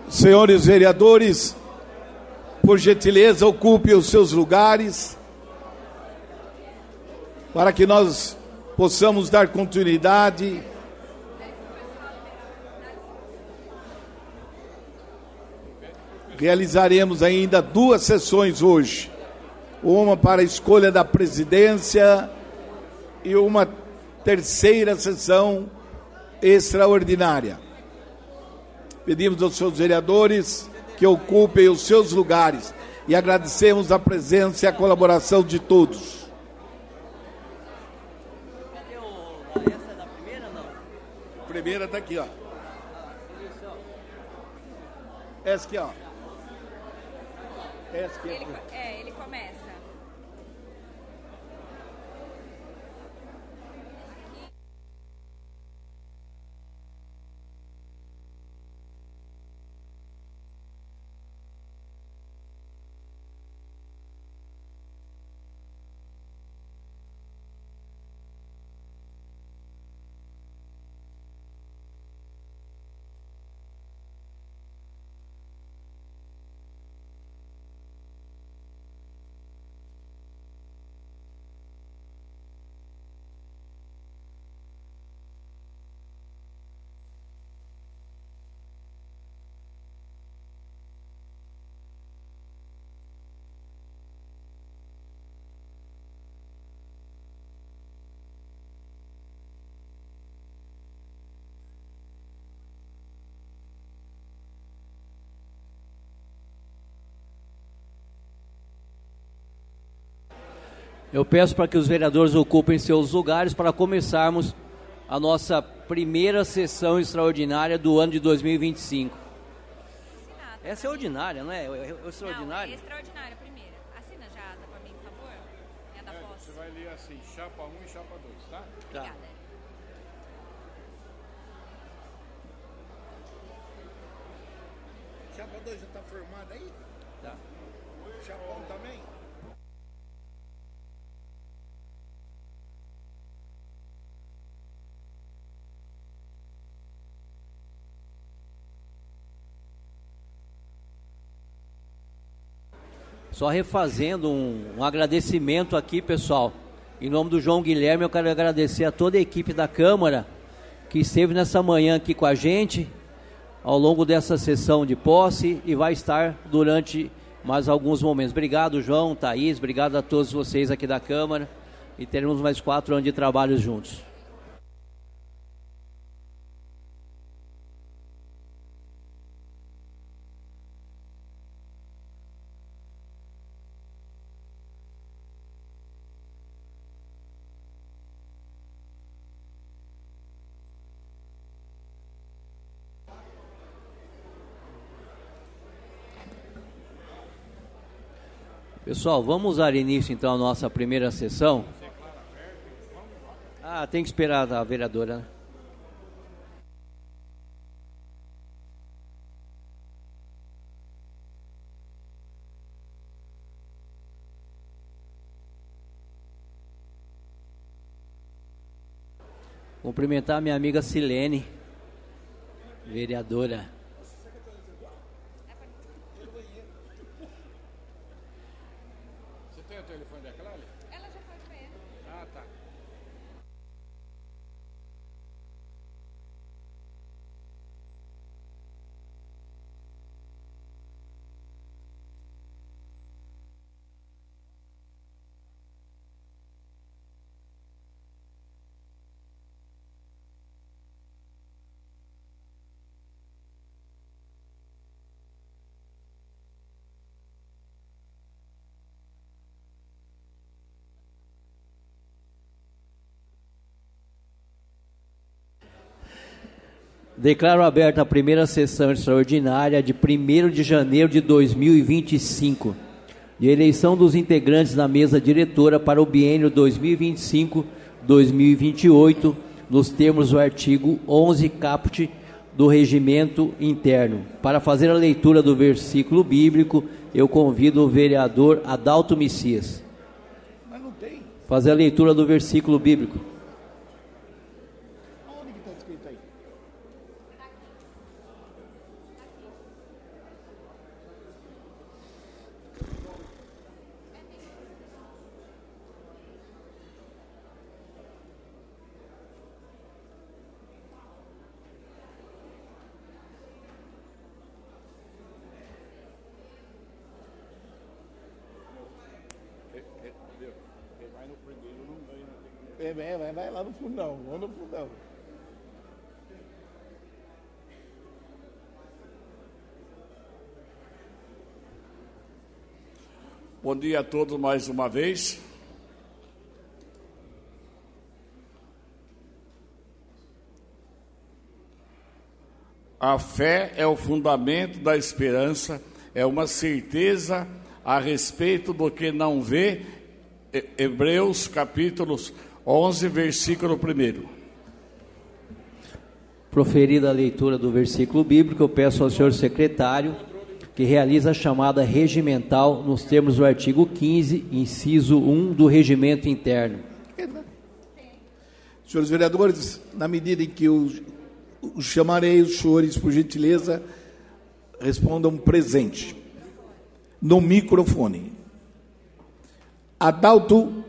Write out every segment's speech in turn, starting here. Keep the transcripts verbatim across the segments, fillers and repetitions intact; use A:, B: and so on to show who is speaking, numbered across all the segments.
A: Senhores vereadores, por gentileza, ocupem os seus lugares para que nós possamos dar continuidade. Realizaremos ainda duas sessões hoje, uma para a escolha da presidência e uma terceira sessão extraordinária. Pedimos aos seus vereadores que ocupem os seus lugares e agradecemos a presença e a colaboração de todos.
B: Essa é da primeira, não?
A: A primeira está aqui, ó. Essa aqui, ó. Essa aqui,
C: Ele,
A: ó.
C: é, ele começa.
B: Eu peço para que os vereadores ocupem seus lugares para começarmos a nossa primeira sessão extraordinária do ano de dois mil e vinte e cinco.
C: Assinado.
B: Essa é ordinária, não é? É extraordinária?
C: Não, é extraordinária a primeira. Assina já, dá para mim, por favor. É da
D: É,
C: posse.
D: você vai ler assim, chapa um e chapa dois, tá?
B: Tá.
C: Obrigada.
A: Chapa dois já está formada aí?
B: Tá.
A: Chapa um também?
B: Só refazendo um, um agradecimento aqui, pessoal. Em nome do João Guilherme, eu quero agradecer a toda a equipe da Câmara que esteve nessa manhã aqui com a gente ao longo dessa sessão de posse e vai estar durante mais alguns momentos. Obrigado, João, Thaís, obrigado a todos vocês aqui da Câmara e teremos mais quatro anos de trabalho juntos. Pessoal, vamos dar início então à nossa primeira sessão. Ah, tem que esperar a vereadora, né? Cumprimentar a minha amiga Silene, vereadora.
D: Você tem o telefone da Cláudia?
C: Ela já foi com ele.
D: Ah, tá.
B: Declaro aberta a primeira sessão extraordinária de primeiro de janeiro de dois mil e vinte e cinco, de eleição dos integrantes da mesa diretora para o biênio dois mil e vinte e cinco a dois mil e vinte e oito, nos termos do artigo onze caput do Regimento Interno. Para fazer a leitura do versículo bíblico, eu convido o vereador Adalto Messias.
A: Mas não tem.
B: Fazer a leitura do versículo bíblico.
A: Onde que está escrito aí? vai, vai, vai lá no fundão, vamos no fundão.
E: Bom dia a todos mais uma vez. A fé é o fundamento da esperança, é uma certeza a respeito do que não vê. Hebreus capítulos onze, versículo primeiro.
B: Proferida a leitura do versículo bíblico, eu peço ao senhor secretário que realiza a chamada regimental nos termos do artigo quinze, inciso um do regimento interno.
A: Senhores vereadores, na medida em que eu os chamarei, os senhores, por gentileza, respondam presente no microfone. Adalto,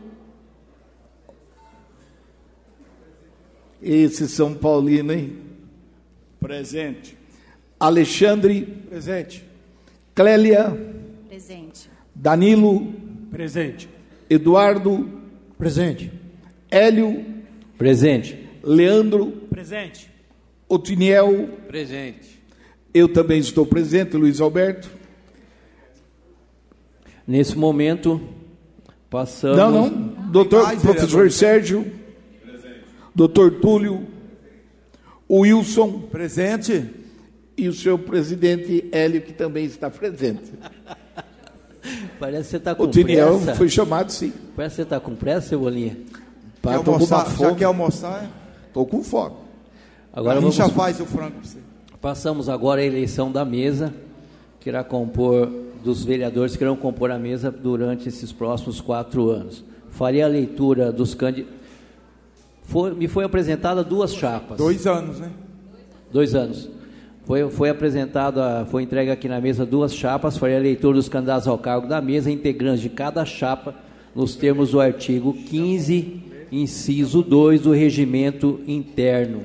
A: esse São Paulino, hein?
E: Presente.
A: Alexandre.
F: Presente.
A: Clélia.
C: Presente.
A: Danilo.
F: Presente.
A: Eduardo.
F: Presente.
A: Hélio.
B: Presente.
A: Leandro.
F: Presente.
A: Otiniel.
B: Presente.
A: Eu também estou presente, Luiz Alberto.
B: Nesse momento, passamos...
A: Não, não. Doutor,
F: Mais,
A: professor
F: vereador.
A: Sérgio. Presente. Doutor Túlio. Wilson.
F: Presente.
A: E o senhor presidente Hélio, que também está presente.
B: Parece que você está com
A: O Tiniel
B: pressa.
A: foi chamado, sim.
B: Parece que você está com pressa, Cebolinha.
A: Pá,
F: Quer
A: tô com uma
F: almoçar? Já
A: fome.
F: quer almoçar?
A: Tô com fome.
B: Agora
F: a gente
B: vamos,
F: já faz o frango para você.
B: passamos agora a eleição da mesa, que irá compor, dos vereadores que irão compor a mesa durante esses próximos quatro anos. Farei a leitura dos candidatos. Foi, me foi apresentada duas chapas.
F: Dois anos, né?
B: Dois anos. Foi, foi apresentada, foi entregue aqui na mesa duas chapas, farei a leitura dos candidatos ao cargo da mesa, integrantes de cada chapa, nos termos do artigo quinze, inciso dois do regimento interno.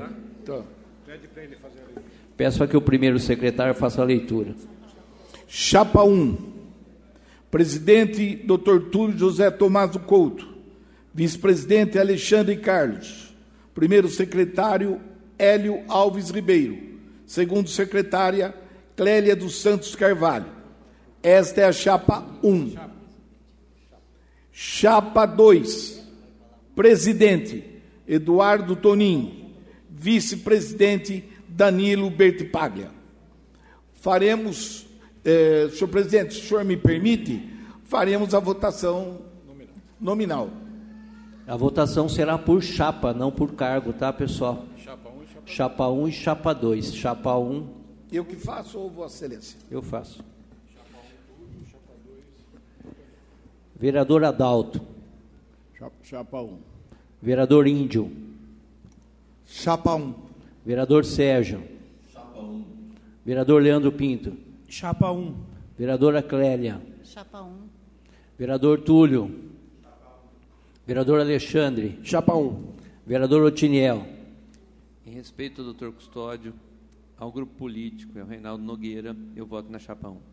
B: Peço para que o primeiro secretário faça a leitura.
A: Chapa um. Presidente, doutor Túlio José Tomaso Couto. Vice-presidente, Alexandre Carlos. Primeiro secretário, Hélio Alves Ribeiro. Segundo secretária, Clélia dos Santos Carvalho. Esta é a chapa um. Chapa dois. Presidente, Eduardo Tonin. Vice-presidente, Danilo Bertipaglia. Faremos, eh, senhor presidente, se o senhor me permite, faremos a votação nominal.
B: A votação será por chapa, não por cargo, tá, pessoal? Chapa um e chapa dois. Chapa um,
A: Eu que faço ou Vossa Excelência?
B: eu faço. Vereador Adalto.
E: Chapa um.
B: Vereador Índio.
F: Chapa um.
B: Vereador Sérgio. Chapa um. Vereador Leandro Pinto.
F: Chapa um.
B: Vereadora Clélia.
C: Chapa um.
B: Vereador Túlio. Vereador Alexandre.
F: Chapa um.
B: Vereador Otiniel.
G: Em respeito ao doutor Custódio, ao grupo político, ao Reinaldo Nogueira, eu voto na chapa um.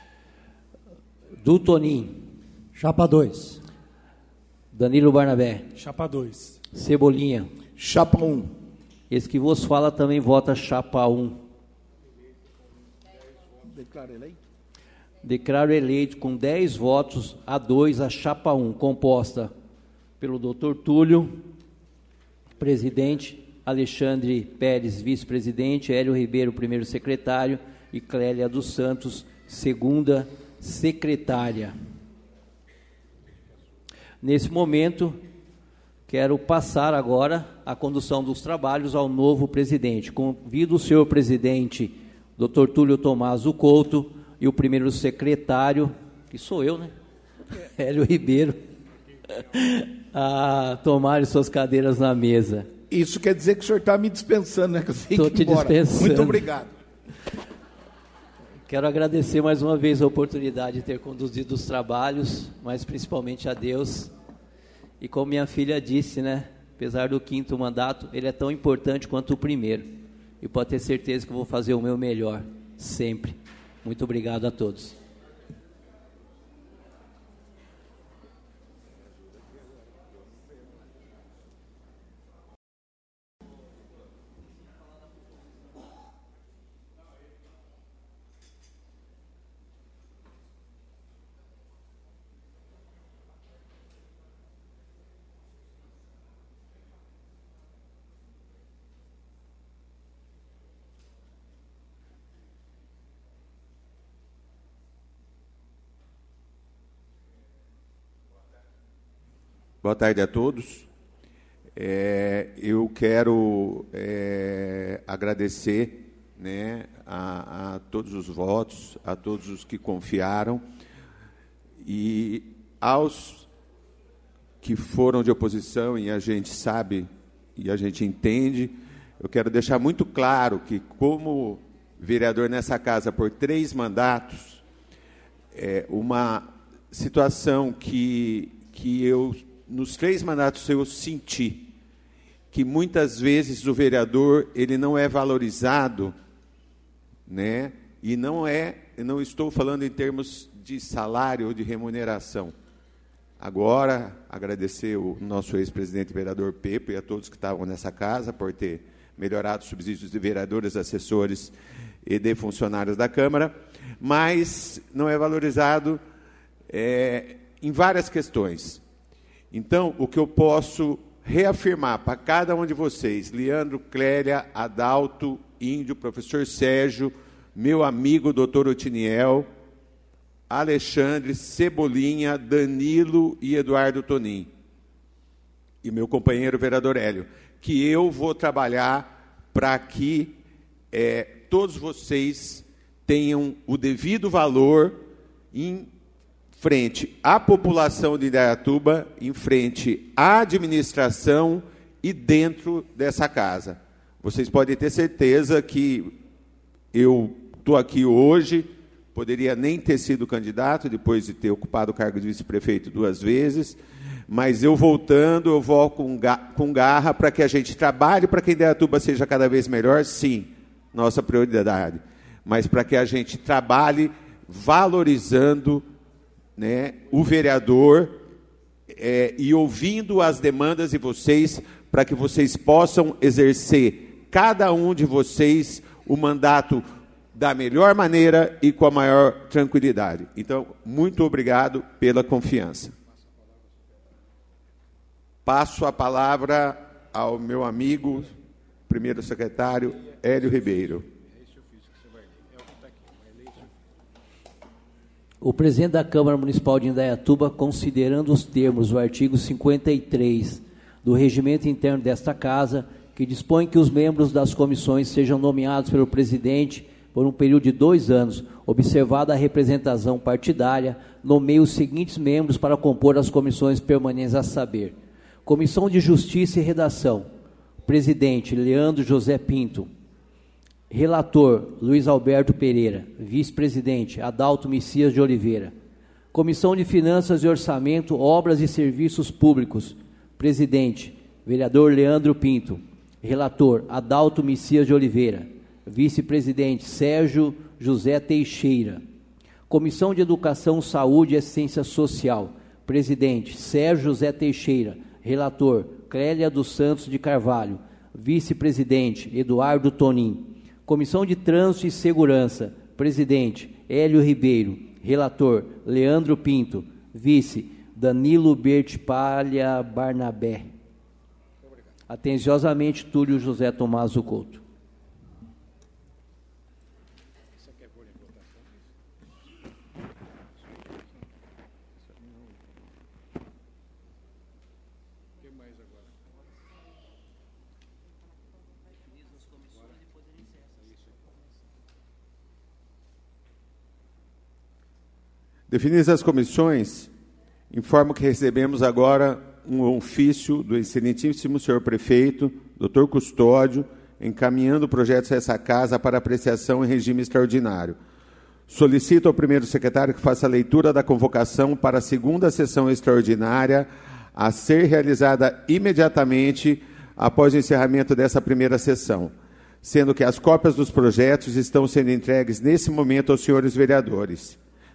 B: Do Tonim.
F: Chapa dois.
B: Danilo Barnabé.
F: Chapa dois.
B: Cebolinha.
A: Chapa um.
B: Esse que vos fala também vota chapa um.
A: Declaro eleito.
B: Declaro eleito com dez votos a dois a chapa um, composta pelo doutor Túlio, presidente, Alexandre Pérez, vice-presidente, Hélio Ribeiro, primeiro secretário, e Clélia dos Santos, segunda secretária. Nesse momento, quero passar agora a condução dos trabalhos ao novo presidente. Convido o senhor presidente, doutor Túlio Tomaso Couto, e o primeiro secretário, que sou eu, né? Hélio Ribeiro, a tomarem suas cadeiras na mesa.
A: Isso quer dizer que o senhor está me dispensando, né? Que eu tenho
B: Estou
A: que ir
B: te
A: embora.
B: dispensando.
A: Muito obrigado.
B: Quero agradecer mais uma vez a oportunidade de ter conduzido os trabalhos, mas principalmente a Deus. E como minha filha disse, né? Apesar do quinto mandato, ele é tão importante quanto o primeiro. E pode ter certeza que eu vou fazer o meu melhor, sempre. Muito obrigado a todos.
H: Boa tarde a todos. É, eu quero é, agradecer, né, a, a todos os votos, a todos os que confiaram e aos que foram de oposição, e a gente sabe e a gente entende. Eu quero deixar muito claro que, como vereador nessa casa por três mandatos, é uma situação que, que eu, nos três mandatos, eu senti que muitas vezes o vereador ele não é valorizado, né? E não é, eu não estou falando em termos de salário ou de remuneração. Agora, agradecer o nosso ex-presidente vereador Pepe e a todos que estavam nessa casa por ter melhorado os subsídios de vereadores, assessores e de funcionários da Câmara, mas não é valorizado é, em várias questões. Então, o que eu posso reafirmar para cada um de vocês, Leandro, Clélia, Adalto, Índio, professor Sérgio, meu amigo doutor Otiniel, Alexandre, Cebolinha, Danilo e Eduardo Tonin, e meu companheiro vereador Hélio, que eu vou trabalhar para que é, todos vocês tenham o devido valor em frente à população de Indaiatuba, em frente à administração e dentro dessa casa. Vocês podem ter certeza que eu estou aqui hoje, poderia nem ter sido candidato, depois de ter ocupado o cargo de vice-prefeito duas vezes, mas eu voltando, eu vou com, ga com garra para que a gente trabalhe para que Indaiatuba seja cada vez melhor, sim, nossa prioridade, mas para que a gente trabalhe valorizando, né, o vereador é, e ouvindo as demandas de vocês, para que vocês possam exercer, cada um de vocês, o mandato da melhor maneira e com a maior tranquilidade. Então, muito obrigado pela confiança. Passo a palavra ao meu amigo, primeiro secretário, Hélio Ribeiro.
B: O presidente da Câmara Municipal de Indaiatuba, considerando os termos do artigo cinquenta e três do regimento interno desta Casa, que dispõe que os membros das comissões sejam nomeados pelo presidente por um período de dois anos, observada a representação partidária, nomeia os seguintes membros para compor as comissões permanentes, a saber: Comissão de Justiça e Redação, presidente Leandro José Pinto, relator Luiz Alberto Pereira, vice-presidente Adalto Messias de Oliveira. Comissão de Finanças e Orçamento, Obras e Serviços Públicos, presidente vereador Leandro Pinto, relator Adalto Messias de Oliveira, vice-presidente Sérgio José Teixeira. Comissão de Educação, Saúde e Assistência Social, presidente Sérgio José Teixeira, relator Clélia dos Santos de Carvalho, vice-presidente Eduardo Tonin. Comissão de Trânsito e Segurança, presidente Hélio Ribeiro, relator Leandro Pinto, vice Danilo Bertipalha Barnabé. Atenciosamente, Túlio José Tomaso Couto.
H: Definidas as comissões, informo que recebemos agora um ofício do excelentíssimo senhor prefeito, doutor Custódio, encaminhando projetos a essa casa para apreciação em regime extraordinário. Solicito ao primeiro secretário que faça a leitura da convocação para a segunda sessão extraordinária a ser realizada imediatamente após o encerramento dessa primeira sessão, sendo que as cópias dos projetos estão sendo entregues nesse momento aos senhores vereadores.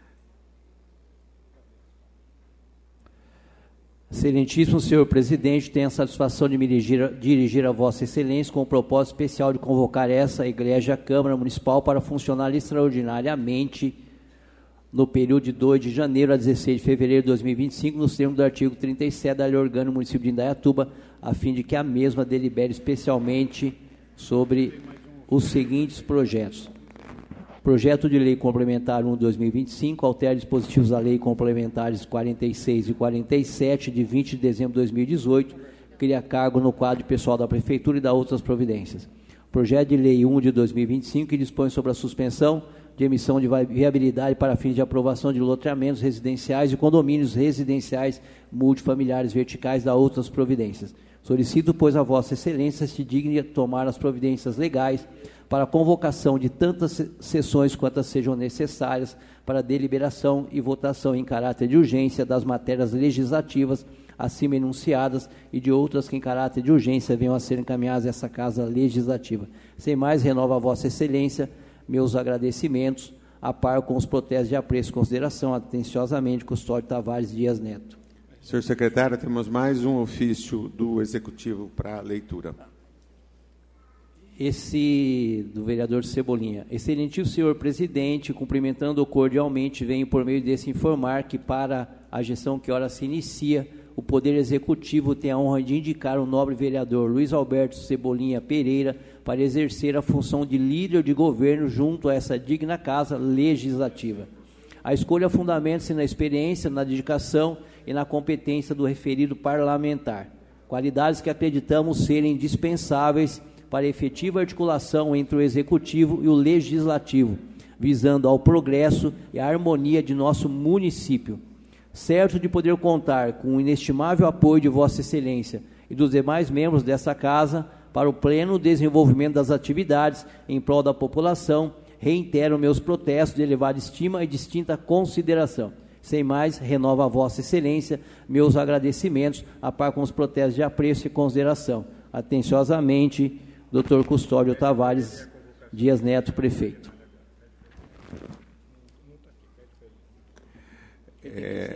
B: Excelentíssimo senhor presidente, tenho a satisfação de me dirigir, dirigir a vossa excelência com o propósito especial de convocar essa Igreja Câmara Municipal para funcionar extraordinariamente no período de dois de janeiro a dezesseis de fevereiro de dois mil e vinte e cinco, nos termos do artigo trinta e sete da Lei Orgânica do município de Indaiatuba, a fim de que a mesma delibere especialmente sobre os seguintes projetos. Projeto de Lei Complementar um de dois mil e vinte e cinco altera dispositivos da Lei Complementares quarenta e seis e quarenta e sete, de vinte de dezembro de dois mil e dezoito, cria cargo no quadro pessoal da Prefeitura e dá outras providências. Projeto de Lei um de dois mil e vinte e cinco, que dispõe sobre a suspensão de emissão de viabilidade para fins de aprovação de loteamentos residenciais e condomínios residenciais multifamiliares verticais, dá outras providências. Solicito, pois, a Vossa Excelência se digne a tomar as providências legais para a convocação de tantas sessões quantas sejam necessárias para deliberação e votação em caráter de urgência das matérias legislativas acima enunciadas e de outras que em caráter de urgência venham a ser encaminhadas a essa Casa Legislativa. Sem mais, renovo a Vossa Excelência meus agradecimentos, a par com os protestos de apreço e consideração, atenciosamente, Custódio Tavares Dias Neto.
H: Senhor secretário, temos mais um ofício do Executivo para leitura.
B: Esse do vereador Cebolinha. Excelentíssimo senhor presidente, cumprimentando-o cordialmente, venho por meio desse informar que para a gestão que ora se inicia, o Poder Executivo tem a honra de indicar o nobre vereador Luiz Alberto Cebolinha Pereira para exercer a função de líder de governo junto a essa digna Casa Legislativa. A escolha fundamenta-se na experiência, na dedicação e na competência do referido parlamentar, qualidades que acreditamos serem indispensáveis para a efetiva articulação entre o Executivo e o Legislativo, visando ao progresso e à harmonia de nosso município. Certo de poder contar com o inestimável apoio de Vossa Excelência e dos demais membros dessa Casa para o pleno desenvolvimento das atividades em prol da população, reitero meus protestos de elevada estima e distinta consideração. Sem mais, renovo a Vossa Excelência meus agradecimentos, a par com os protestos de apreço e consideração. Atenciosamente, doutor Custódio Tavares Dias Neto, prefeito.
H: É,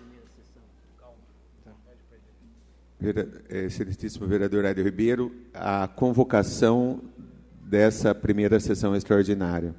H: excelentíssimo vereador Hélio Ribeiro, a convocação dessa primeira sessão extraordinária.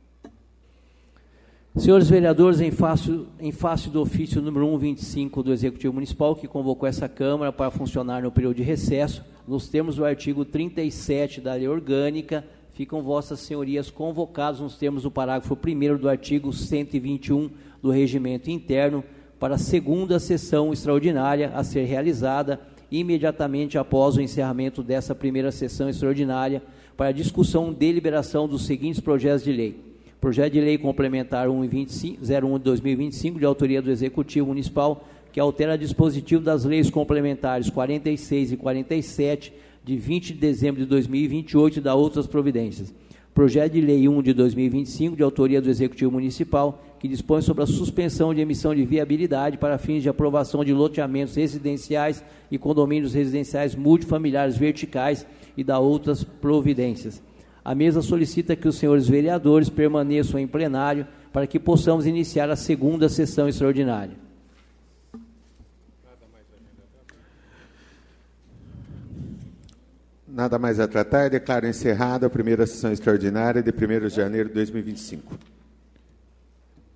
B: Senhores vereadores, em face, em face do ofício número cento e vinte e cinco do Executivo Municipal, que convocou essa Câmara para funcionar no período de recesso, nos termos do artigo trinta e sete da Lei Orgânica, ficam vossas senhorias convocados nos termos do parágrafo primeiro do artigo cento e vinte e um do Regimento Interno para a segunda sessão extraordinária a ser realizada imediatamente após o encerramento dessa primeira sessão extraordinária para a discussão e deliberação dos seguintes projetos de lei. Projeto de Lei Complementar zero um de dois mil e vinte e cinco, de autoria do Executivo Municipal, que altera dispositivo das leis complementares quarenta e seis e quarenta e sete, de vinte de dezembro de dois mil e vinte e oito, e dá outras providências. Projeto de Lei um de dois mil e vinte e cinco, de autoria do Executivo Municipal, que dispõe sobre a suspensão de emissão de viabilidade para fins de aprovação de loteamentos residenciais e condomínios residenciais multifamiliares verticais e dá outras providências. A mesa solicita que os senhores vereadores permaneçam em plenário para que possamos iniciar a segunda sessão extraordinária.
H: Nada mais a tratar, declaro encerrada a primeira sessão extraordinária de primeiro de janeiro de dois mil e vinte e cinco.